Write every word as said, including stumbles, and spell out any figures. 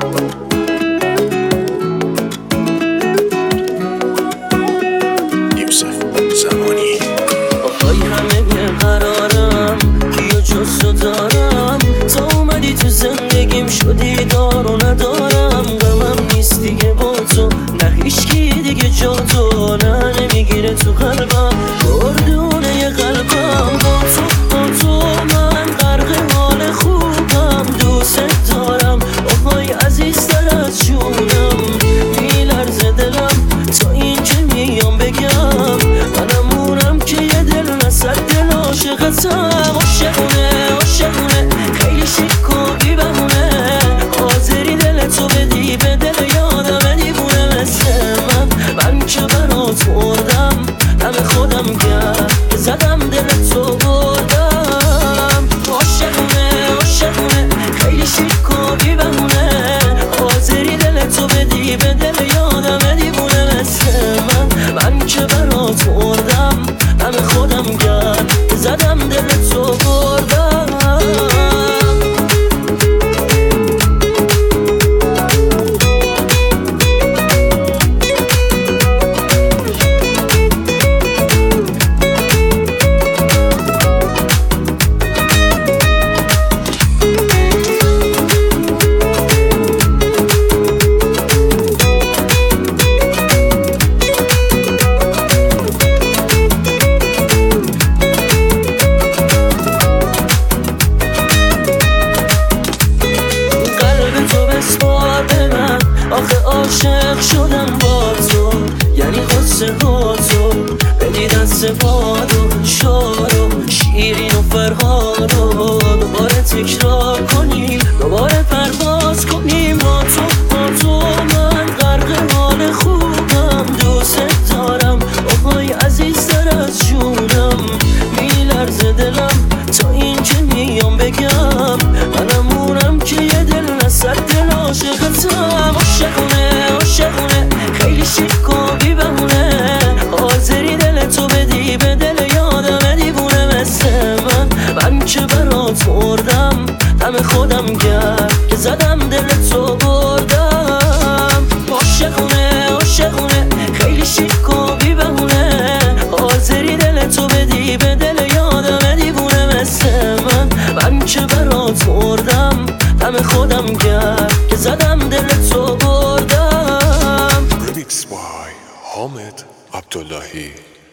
آخای همه قرارم کیو جز تو دارم، تا اومدی تو زندگیم شدی دار و ندارم. غمم نیست دیگه با تو، نه هیچکی دیگه جا تو، نه نمیگیره تو قلبم گردونه قلبم. با تو با تو من غرق حال خوبم، دوست دارم آهای عزیزتر از جونم. میلرزه دلم تا اینجا میام بگم، منم اونم که یه دل نصد دل عاشقتم. عاشقونه عاشقونه خیلی شیک و بی بهونه، حاضری دل تو بدی به دل یادم دیوونه مثل من. من که برات مردم دم خودم گرم که زدم دل تو بردم. عاشقونه عاشقونه خیلی شیک و بی بهونه، حاضری دل تو بدی به دل یادم دیوونه مثل من. من که برات مردم دم خودم گرم که زدم دل تو بردم. آخه عاشق شدم با تو، یعنی قصه ها تو بدی دست باد و شار و شیرین و فرهاد و دوباره تکرار کنیم، دوباره پرواز کنیم. با تو با تو من غرق حال خوبم، دوست دارم آهای عزیزتر از جونم. میلرزه دلم تا اینجا میام بگم، منم اونم که یه دل نصد دل عاشقتم. عاشقونه عاشقونه خیلی شیک و بی بهونه، حاضری دل تو بدی به دل یادم دیوونه مثل من. من که برات مردم دم خودم گرم که زدم دل تو بردم. عاشقونه عاشقونه خیلی شیک و بی بهونه، حاضری دل تو بدی به دل یادم دیوونه مثل من. من که برات مردم دم خودم گرم که زدم دل تو بردم. Remix by Hamid Abdullahi.